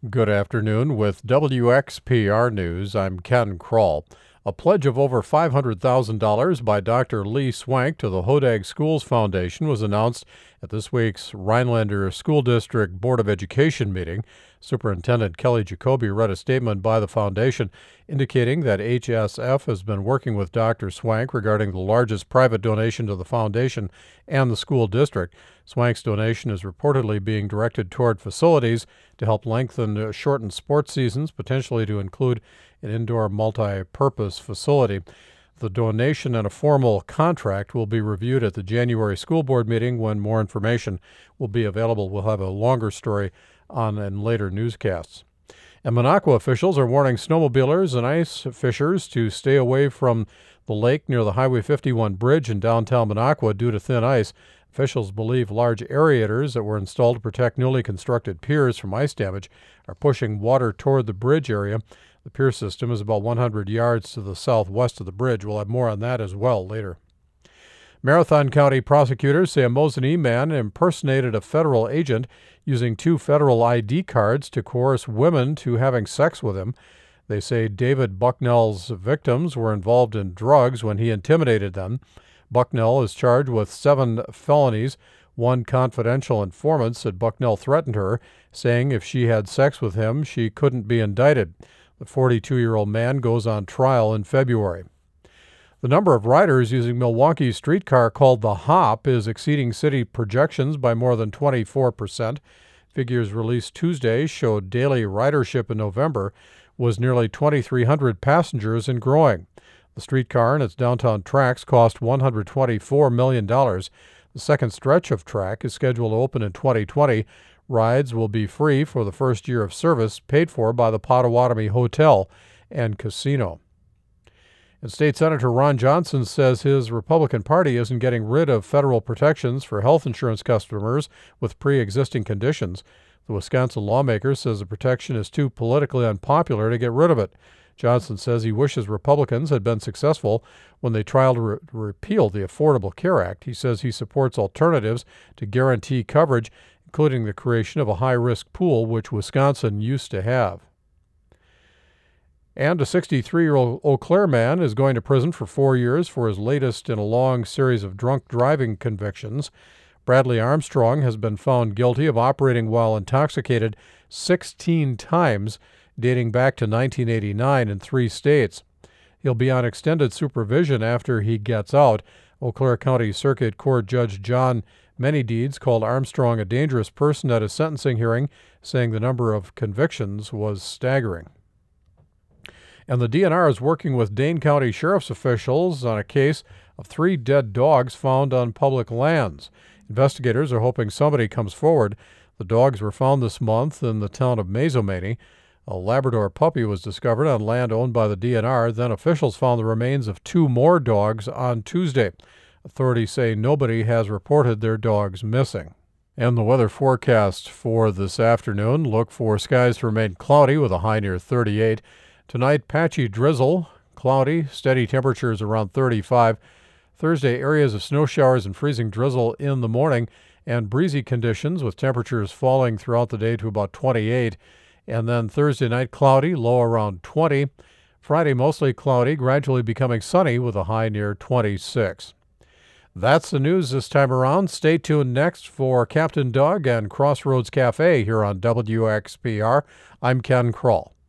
Good afternoon. With WXPR News, I'm Ken Kroll. A pledge of over $500,000 by Dr. Lee Swank to the Hodag Schools Foundation was announced at this week's Rhinelander School District Board of Education meeting. Superintendent Kelly Jacoby read a statement by the foundation indicating that HSF has been working with Dr. Swank regarding the largest private donation to the foundation and the school district. Swank's donation is reportedly being directed toward facilities to help lengthen shortened sports seasons, potentially to include an indoor multi-purpose facility. The donation and a formal contract will be reviewed at the January school board meeting when more information will be available. We'll have a longer story on in later newscasts. And Minocqua officials are warning snowmobilers and ice fishers to stay away from the lake near the Highway 51 bridge in downtown Minocqua due to thin ice. Officials believe large aerators that were installed to protect newly constructed piers from ice damage are pushing water toward the bridge area. The pier system is about 100 yards to the southwest of the bridge. We'll have more on that as well later. Marathon County prosecutors say a Mosinee man impersonated a federal agent using 2 federal ID cards to coerce women to having sex with him. They say David Bucknell's victims were involved in drugs when he intimidated them. Bucknell is charged with 7 felonies. One confidential informant said Bucknell threatened her, saying if she had sex with him, she couldn't be indicted. The 42-year-old man goes on trial in February. The number of riders using Milwaukee's streetcar called the Hop is exceeding city projections by more than 24%. Figures released Tuesday showed daily ridership in November was nearly 2,300 passengers and growing. The streetcar and its downtown tracks cost $124 million. The second stretch of track is scheduled to open in 2020. Rides will be free for the first year of service, paid for by the Potawatomi Hotel and Casino. And State Senator Ron Johnson says his Republican Party isn't getting rid of federal protections for health insurance customers with pre-existing conditions. The Wisconsin lawmaker says the protection is too politically unpopular to get rid of it. Johnson says he wishes Republicans had been successful when they tried to repeal the Affordable Care Act. He says he supports alternatives to guarantee coverage, including the creation of a high-risk pool, which Wisconsin used to have. And a 63-year-old Eau Claire man is going to prison for 4 years for his latest in a long series of drunk driving convictions. Bradley Armstrong has been found guilty of operating while intoxicated 16 times, dating back to 1989 in 3 states. He'll be on extended supervision after he gets out. Eau Claire County Circuit Court Judge John Manydeeds called Armstrong a dangerous person at a sentencing hearing, saying the number of convictions was staggering. And the DNR is working with Dane County Sheriff's officials on a case of 3 dead dogs found on public lands. Investigators are hoping somebody comes forward. The dogs were found this month in the town of Mazomanie. A Labrador puppy was discovered on land owned by the DNR. Then officials found the remains of 2 more dogs on Tuesday. Authorities say nobody has reported their dogs missing. And the weather forecast for this afternoon: look for skies to remain cloudy with a high near 38. Tonight, patchy drizzle, cloudy, steady temperatures around 35. Thursday, areas of snow showers and freezing drizzle in the morning, and breezy conditions with temperatures falling throughout the day to about 28. And then Thursday night, cloudy, low around 20. Friday, mostly cloudy, gradually becoming sunny with a high near 26. That's the news this time around. Stay tuned next for Captain Doug and Crossroads Cafe here on WXPR. I'm Ken Kroll.